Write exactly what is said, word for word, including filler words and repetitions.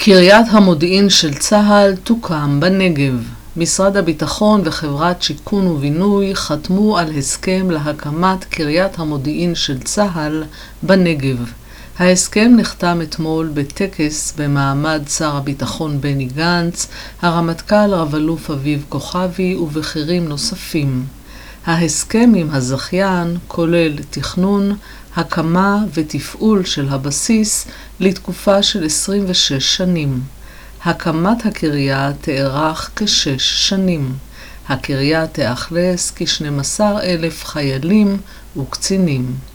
קריית המודיעין של צה"ל תוקם בנגב. משרד הביטחון וחברת שיכון ובינוי חתמו על הסכם להקמת קריית המודיעין של צה"ל בנגב. ההסכם נחתם אתמול בטקס במעמד שר הביטחון בני גנץ, הרמטכ"ל רב-אלוף אביב כוכבי ובכירים נוספים. ההסכם עם הזכיין כולל תכנון, הקמה ותפעול של הבסיס לתקופה של עשרים ושש שנים. הקמת הקריה תארך כשש שנים. הקריה תאכלס כ-שנים עשר אלף חיילים וקצינים.